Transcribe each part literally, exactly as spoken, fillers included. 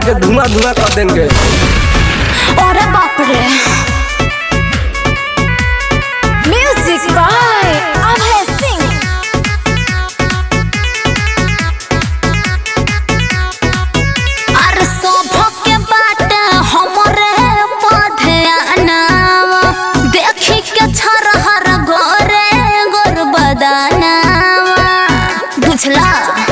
के धुआं धुआं कर देंगे। अरे बाप रे। Music by Abhay Singh. अरे शोभा के बाट हमरे पढ़ना देखी के छरहर गोरे गोर बदाना बुझला।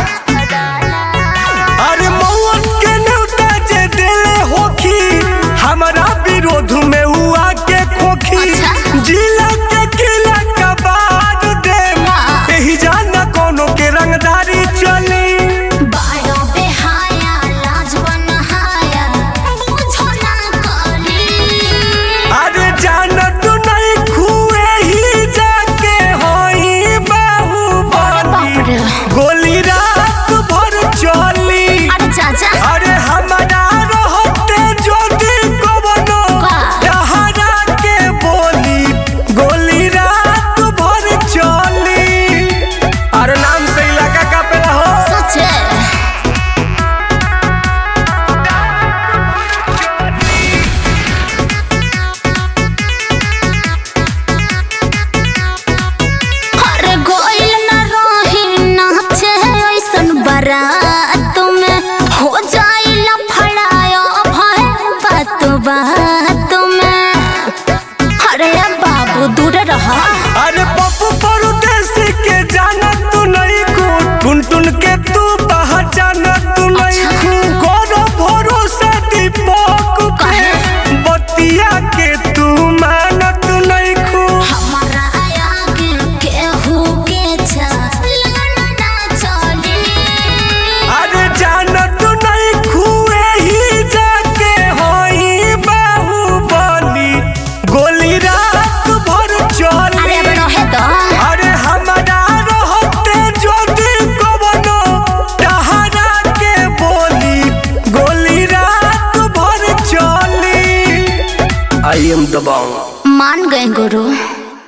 अरे मौन के न्योता जे देले होखी हमारा विरोध में हुआ के खोखी। जिला के किला का बात दे यही जाना कोनो के रंगदारी चली। बाड़ो बेहाया लाज बनहाया बुझो ना कली। अरे जाना तू नहीं खुए ही जाके होई बाहुबली गोली रात भर चली। अरे चाचा अरे हमारा रहते ज्योति कवनो दहाड़ा के बोली गोली रात भर चली। अरे नाम से इलाका का पे हो सच है। अरे गोइल न रही नाचे ऐसन बारात में हो जाई लफड़ायो भय बात बात में। अरे बाबू दूर रहा। अरे पप्पू परदेसी के जाना तू नहीं को टुन टुन के तू पहचान तू नहीं को करो भरोसा दीपक के बतिया के तू मानत नहीं को। हमारा आगे केहू के चलना ना चली। अरे जाना तू नहीं खुए ही जाके होई बाहुबली गोली रात भर चली। अरे अब रहे तो अरे हमारा रहते ज्योति कवनो दहाड़ा के बोली गोली रात भर चली। आई एम दबाऊं मान गए गुरु।